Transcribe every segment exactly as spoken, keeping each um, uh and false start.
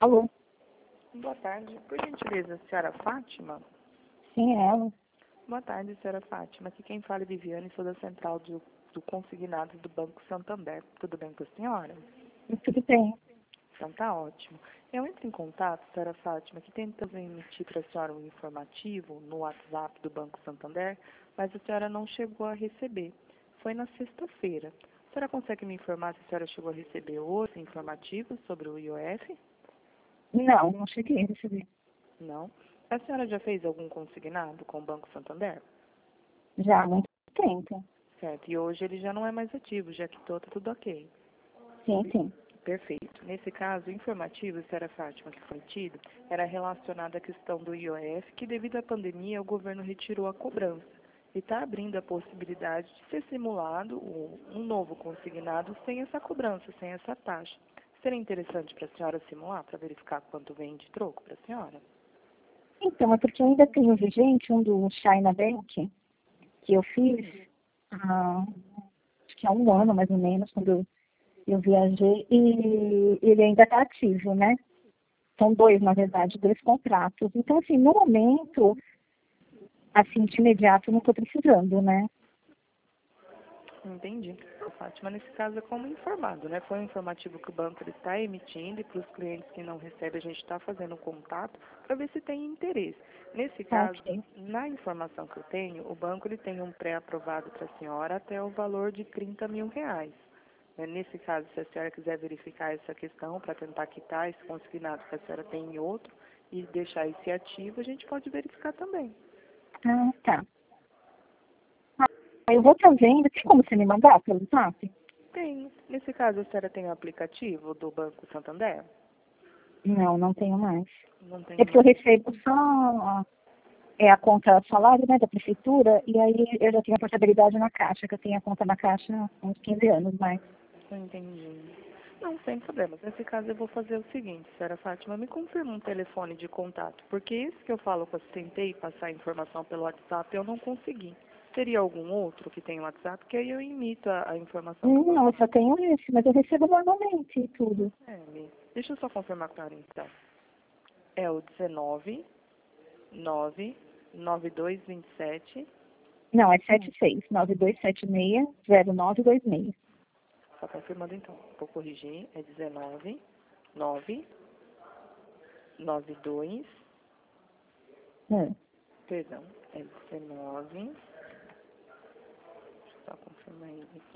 Alô? Boa tarde. Por gentileza, senhora Fátima? Sim, é ela. Boa tarde, senhora Fátima. Aqui quem fala é Viviane, sou da central do, do consignado do Banco Santander. Tudo bem com a senhora? Tudo bem. Então tá ótimo. Eu entro em contato, senhora Fátima, que tentamos emitir para a senhora um informativo no WhatsApp do Banco Santander, mas a senhora não chegou a receber. Foi na sexta-feira. A senhora consegue me informar se a senhora chegou a receber hoje informativos sobre o I O F? Não, não cheguei a receber. Não. A senhora já fez algum consignado com o Banco Santander? Já há muito tempo. Certo. E hoje ele já não é mais ativo, já quitou, tá tudo ok. Sim, sim. Perfeito. Nesse caso, o informativo, senhora Fátima, que foi tido, era relacionado à questão do I O F, que devido à pandemia o governo retirou a cobrança e está abrindo a possibilidade de ser simulado um novo consignado sem essa cobrança, sem essa taxa. Seria interessante para a senhora simular, para verificar quanto vem de troco para a senhora? Então, é porque eu ainda tenho vigente um do China Bank, que eu fiz há, acho que há um ano, mais ou menos, quando eu viajei, e ele ainda está ativo, né? São dois, na verdade, dois contratos. Então, assim, no momento, assim, de imediato, eu não estou precisando, né? Entendi. Fátima, nesse caso é como informado, né? Foi um informativo que o banco ele está emitindo e para os clientes que não recebem a gente está fazendo um contato para ver se tem interesse. Nesse Tá, caso, ok. na informação que eu tenho, o banco ele tem um pré-aprovado para a senhora até o valor de trinta mil reais. É, nesse caso, se a senhora quiser verificar essa questão para tentar quitar esse consignado que a senhora tem em outro e deixar esse ativo, a gente pode verificar também. Ah, tá. Ah, eu vou estar vendo. Tem como você me mandar pelo zap? Tem. Nesse caso, a senhora tem o aplicativo do Banco Santander? Não, não tenho mais. Não tem É porque eu mais. recebo só é, a conta salário, né, da prefeitura, e aí eu já tenho a portabilidade na Caixa, que eu tenho a conta na Caixa há uns quinze anos, mas... Não entendi. Não, sem problemas. Nesse caso, eu vou fazer o seguinte, senhora Fátima, me confirma um telefone de contato, porque esse que eu falo que eu tentei passar a informação pelo WhatsApp, eu não consegui. Teria algum outro que tem WhatsApp, que aí eu imito a, a informação que eu Hum, Não, eu passei. só tenho esse, mas eu recebo normalmente e tudo. É, me- deixa eu só confirmar com a senhora, então. É o dezenove, nove, nove dois dois sete. Não, é sete seis nove dois sete seis zero nove dois seis. Só confirmando, então. Vou corrigir. É dezenove, nove, nove dois. Hum. Perdão, é dezenove. Deixa eu só confirmar ele aqui.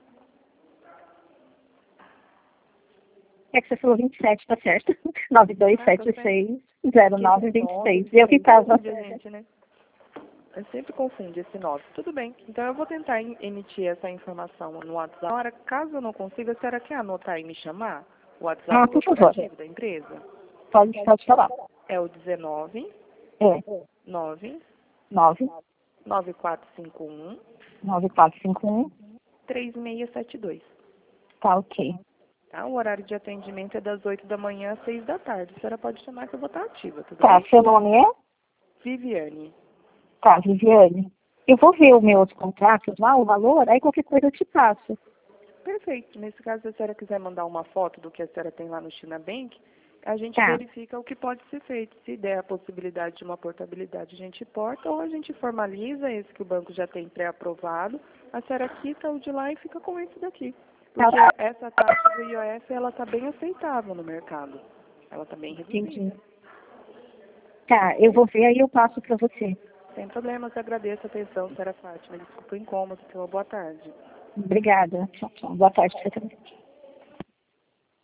É que você falou vinte e sete, tá certo? nove dois Ah, tá sete certo. seis zero Porque esse nove dois seis. nove Eu que sempre tava... confunde a gente, né? Eu sempre confunde esse nove. Tudo bem. Então eu vou tentar em- emitir essa informação no WhatsApp. Agora, caso eu não consiga, a senhora quer anotar e me chamar? O Ah, WhatsApp por favor. corporativo da empresa? Pode, pode falar. É o dezenove, É nove, nove nove quatro cinco um, nove quatro cinco um. três seis sete dois. Tá, ok. Tá? O horário de atendimento é das oito da manhã às seis da tarde. A senhora pode chamar que eu vou estar ativa, tudo Tá, bem? seu nome é? Viviane. Tá, Viviane. Eu vou ver os meus contratos lá, o valor, aí qualquer coisa eu te passo. Perfeito. Nesse caso, se a senhora quiser mandar uma foto do que a senhora tem lá no China Bank, a gente Tá, verifica o que pode ser feito. Se der a possibilidade de uma portabilidade, a gente porta, ou a gente formaliza esse que o banco já tem pré-aprovado, a senhora quita o de lá e fica com esse daqui. tá, Porque essa taxa do I O F, ela está bem aceitável no mercado. Ela está bem entendi. reduzida. Tá, eu vou ver aí eu passo pra você. Sem problemas, agradeço a atenção, senhora Fátima. Desculpa o incômodo. Tenha uma boa tarde. Obrigada. Tchau, tchau. Boa tarde pra você também.